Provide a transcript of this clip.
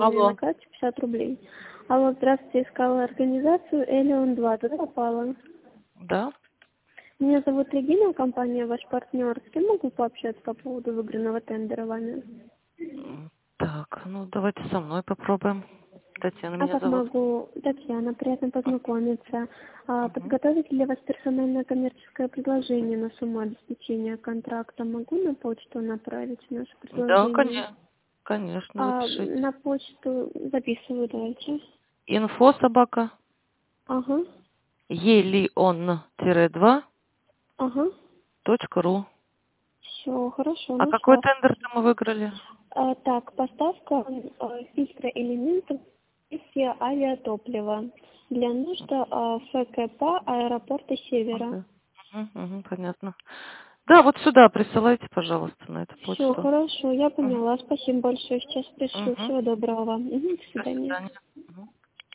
мне на Алло. карте 50 рублей. Алло, здравствуйте, искала организацию Элеон 2, туда попала. Да? Меня зовут Регина, компания «Ваш партнер». С кем могу пообщаться по поводу выигранного тендера вами? Так, ну давайте со мной попробуем. Татьяна А меня как зовут. могу? Татьяна, приятно познакомиться. Мгм. Подготовить ли для вас персональное коммерческое предложение на сумму обеспечения контракта? Могу на почту направить наше Да, предложение? конечно. Конечно, запишите. На почту записываю, давайте. Инфо собака Ага, elion-2.ru. ага. Все, хорошо, А какой нашла. тендер-то мы выиграли? Так, поставка фильтра элементов из авиатоплива для нужд ФКП аэропорта Севера. Ага. Понятно. Да, вот сюда присылайте, пожалуйста, на эту Все, почту. хорошо, я Мгм. поняла. Спасибо большое. Сейчас пришлю. Мгм. Всего доброго вам. До До свидания. свидания.